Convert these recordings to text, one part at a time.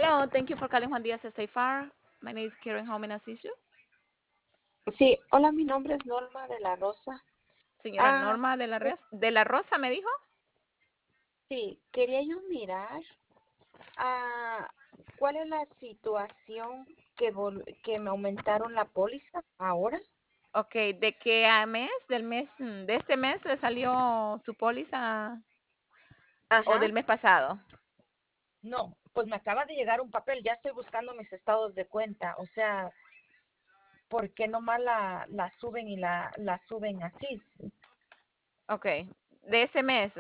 Hello, thank you for calling Juan Díaz Stay Far. My name is Karen. How may I assist you? Sí, hola, mi nombre es Norma de la Rosa. Señora Ah, Norma de la Rosa, ¿me dijo? sí, quería yo mirar ah, cuál es la situación que me aumentaron la póliza ahora. Ok, ¿de qué mes? ¿De este mes le salió su póliza o Ajá, del mes pasado? no, pues me acaba de llegar un papel, ya estoy buscando mis estados de cuenta, o sea, ¿por qué nomás la suben y la suben así? Ok, de ese mes.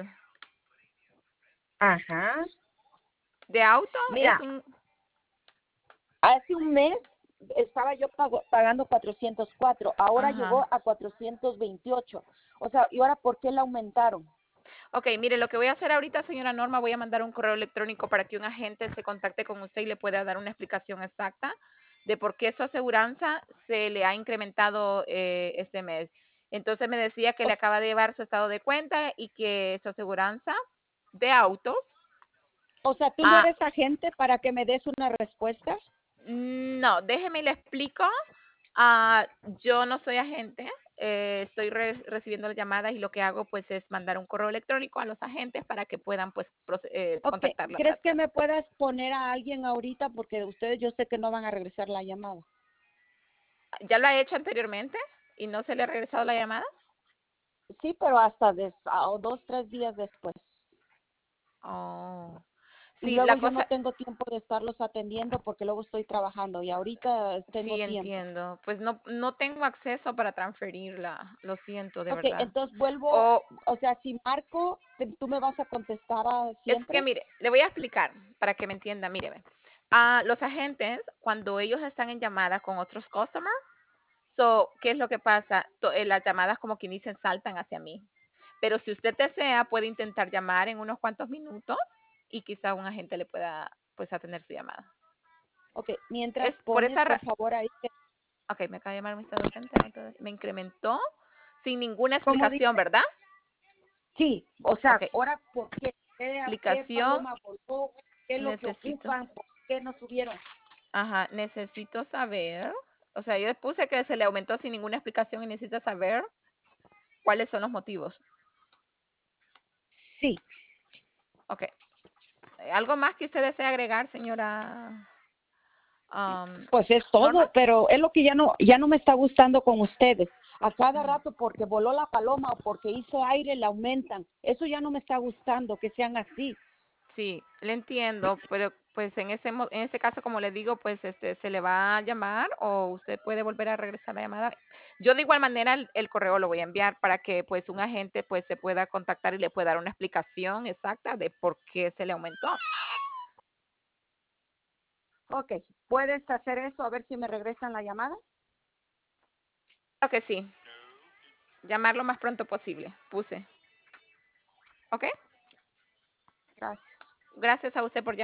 Ajá, ¿De auto? Es mira, un... hace un mes estaba yo pagando 404, ahora llegó Ajá. a 428. O sea, ¿y ahora por qué la aumentaron? Ok, mire, lo que voy a hacer ahorita, señora Norma, voy a mandar un correo electrónico para que un agente se contacte con usted y le pueda dar una explicación exacta de por qué su aseguranza se le ha incrementado este mes. Entonces me decía que O, le acaba de llevar su estado de cuenta y que su aseguranza de autos. o sea, ¿tú no Ah, eres agente para que me des una respuesta? no, déjeme le explico. Yo no soy agente, estoy recibiendo las llamadas y lo que hago pues es mandar un correo electrónico a los agentes para que puedan pues Ok, contactarla para ¿crees que atrás. me puedas poner a alguien ahorita? Porque ustedes yo sé que no van a regresar la llamada. ¿Ya lo ha hecho anteriormente y no se le ha regresado la llamada? Sí, pero hasta 2, 3 días después. Oh, Y sí, luego la yo no cosa, tengo tiempo de estarlos atendiendo porque luego estoy trabajando y ahorita tengo sí tiempo. entiendo. Pues no tengo acceso para transferirla, lo siento, de Ok, verdad. entonces vuelvo, O o sea, si marco, ¿tú me vas a contestar es que siempre? mire, le voy a explicar para que me entienda, míreme. Los agentes, cuando ellos están en llamada con otros customers, ¿qué es lo que pasa? Las llamadas como quien dicen saltan hacia mí. Pero si usted desea, puede intentar llamar en unos cuantos minutos y quizá un agente le pueda pues atender su llamada. Ok, mientras Es por pones, esa por favor, ahí, ok, me acaba de llamar mi estado de cuenta, me incrementó sin ninguna como explicación, dice, ¿verdad? sí, o Ok, sea, ahora, ¿por qué? ¿Qué explicación, paloma voló? ¿Qué es lo que necesito, ocupan? ¿Por qué no subieron? ajá, necesito saber, o sea, yo puse que se le aumentó sin ninguna explicación y necesita saber cuáles son los motivos. Sí, Ok, ¿algo más que usted desea agregar, señora pues es Norma? todo, pero es lo que ya no me está gustando con ustedes. A cada rato porque voló la paloma o porque hizo aire le aumentan. Eso ya no me está gustando que sean así. Sí, le entiendo, pero pues en ese caso, como le digo, pues se le va a llamar o usted puede volver a regresar la llamada. Yo de igual manera el correo lo voy a enviar para que pues un agente pues se pueda contactar y le pueda dar una explicación exacta de por qué se le aumentó. Ok, ¿puedes hacer eso? A ver si me regresan la llamada. Creo que sí, llamar lo más pronto posible, puse. ¿Ok? Gracias. Gracias a usted por llamar.